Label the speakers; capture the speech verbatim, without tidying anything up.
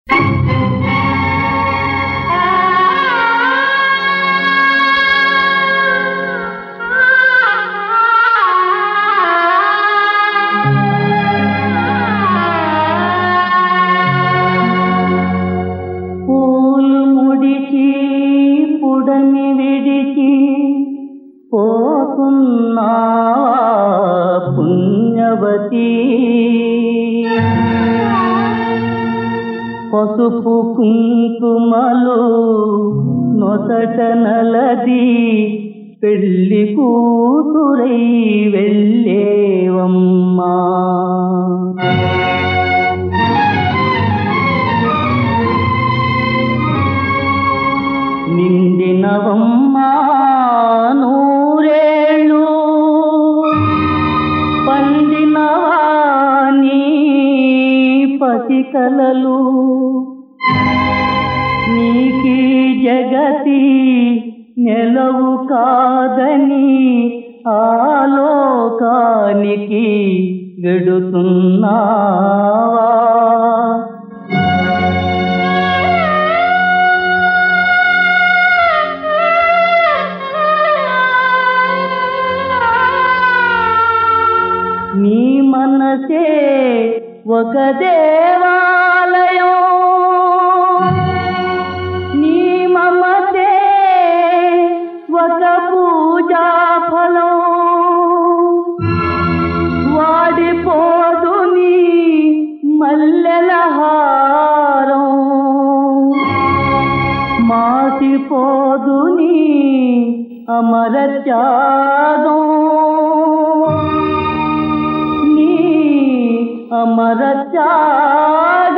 Speaker 1: పుణ్యవతి పసుపు కుంకుమలు నొసట నలది పెళ్లి కూతురై వెళ్ళేవమ్మా. నిండినవమ్మా నూరేళ్ళు పండినవా నీ పసికలలు. నీకీ జగతి నెలవు కాదని ఆలోకానికి వెడుతున్నావా. నీ మనసే ఒక దేవాలయం, నీ మమతే ఒక పూజా ఫలం. వాడిపోదు నీ మల్లెల హారం, మాసిపోదు నీ అమర త్యాగం. అమర త్యాగం